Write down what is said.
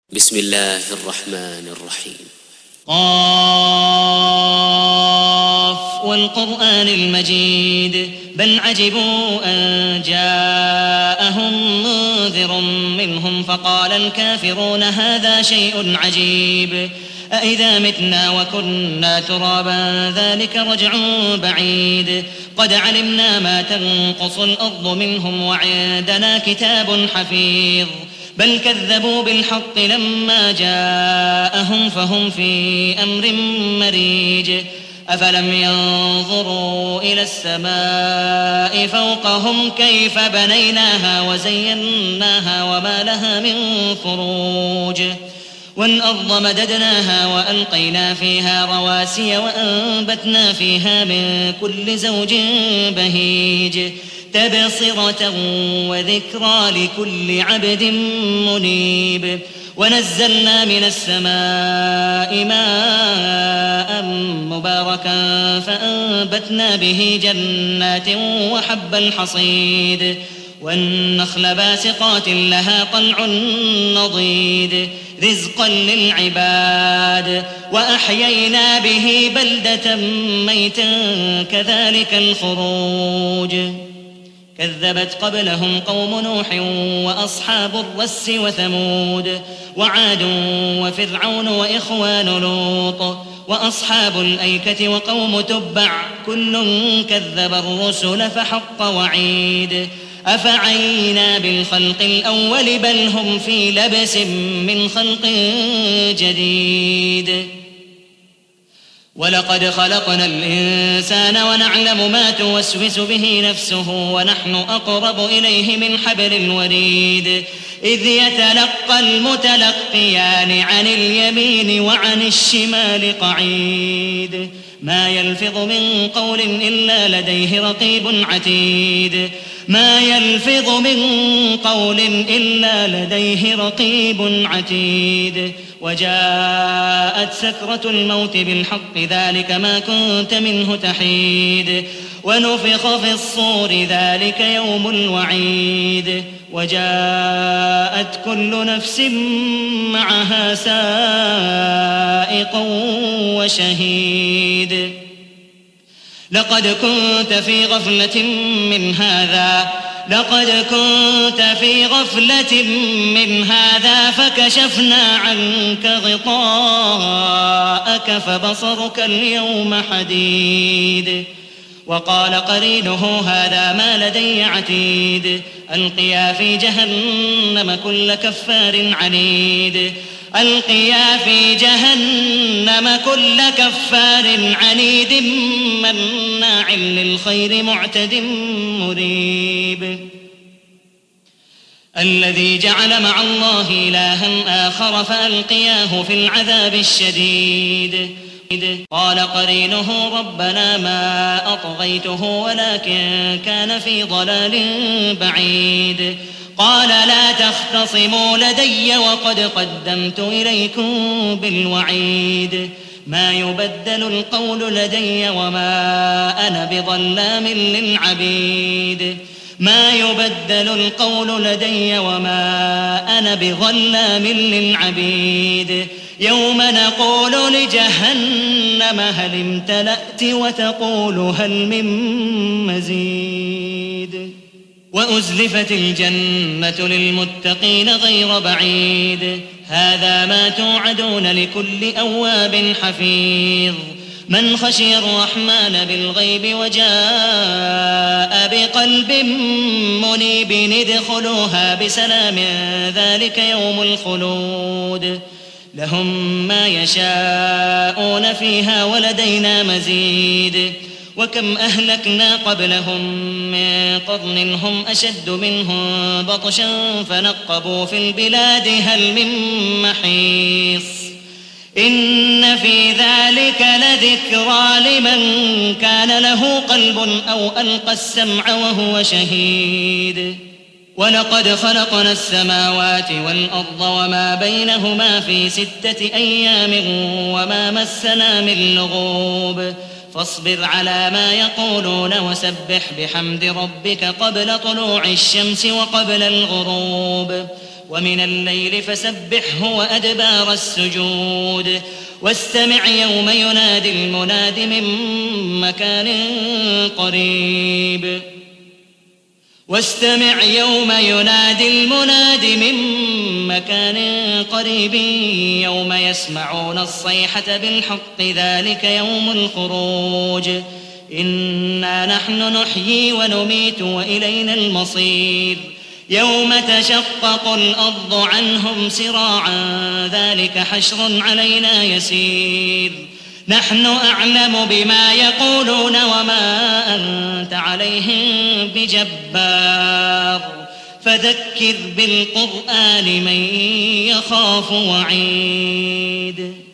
بسم الله الرحمن الرحيم. قاف والقرآن المجيد بل عجبوا أن جاءهم منذر منهم فقال الكافرون هذا شيء عجيب أإذا متنا وكنا ترابا ذلك رجع بعيد قد علمنا ما تنقص الأرض منهم وعندنا كتاب حفيظ بل كذبوا بالحق لما جاءهم فهم في أمر مريج أفلم ينظروا إلى السماء فوقهم كيف بنيناها وزيناها وما لها من فروج والأرض مددناها وألقينا فيها رواسي وأنبتنا فيها من كل زوج بهيج تبصرة وذكرى لكل عبد منيب ونزلنا من السماء ماء مباركا فأنبتنا به جنات وحب الحصيد والنخل باسقات لها طلع نضيد رزقا للعباد وأحيينا به بلدة ميتا كذلك الخروج كذبت قبلهم قوم نوح وأصحاب الرس وثمود وعاد وفرعون وإخوان لوط وأصحاب الأيكة وقوم تبع كل كذب الرسل فحق وعيد أفعينا بالخلق الأول بل هم في لبس من خلق جديد ولقد خلقنا الإنسان ونعلم ما توسوس به نفسه ونحن أقرب إليه من حبل الوريد إذ يتلقى المتلقيان عن اليمين وعن الشمال قعيد ما يلفظ من قول إلا لديه رقيب عتيد ما يلفظ من قول إلا لديه رقيب عتيد وجاءت سكرة الموت بالحق ذلك ما كنت منه تحيد ونفخ في الصور ذلك يوم الوعيد وجاءت كل نفس معها سائق وشهيد لقد كنت في غفلة من هذا فكشفنا عنك غطاءك فبصرك اليوم حديد وقال قرينه هذا ما لدي عتيد ألقيا في جهنم كل كفار عنيد مناع للخير معتد مريب الذي جعل مع الله إلها آخر فألقياه في العذاب الشديد قال قرينه ربنا ما أطغيته ولكن كان في ضلال بعيد قال لا تختصموا لدي وقد قدمت إليكم بالوعيد ما يبدل القول لدي وما أنا بظلام للعبيد يوم نقول لجهنم هل امتلأت وتقول هل من مزيد وأزلفت الجنة للمتقين غير بعيد هذا ما توعدون لكل أواب حفيظ من خشي الرحمن بالغيب وجاء بقلب منيب ادخلوها بسلام ذلك يوم الخلود لهم ما يشاءون فيها ولدينا مزيد وكم أهلكنا قبلهم من قرن هم أشد منهم بطشا فنقبوا في البلاد هل من محيص إن في ذلك لذكرى لمن كان له قلب أو ألقى السمع وهو شهيد ولقد خلقنا السماوات والأرض وما بينهما في 6 أيام وما مسنا من لغوب فاصبر على ما يقولون وسبح بحمد ربك قبل طلوع الشمس وقبل الغروب ومن الليل فسبحه وأدبار السجود واستمع يوم ينادي المناد من مكان قريب يوم يسمعون الصيحة بالحق ذلك يوم الخروج إنا نحن نحيي ونميت وإلينا المصير يوم تشقق الأرض عنهم سراعا ذلك حشر علينا يسير نحن أعلم بما يقولون وما أنت عليهم بجبار فذكر بالقرآن من يخاف وعيد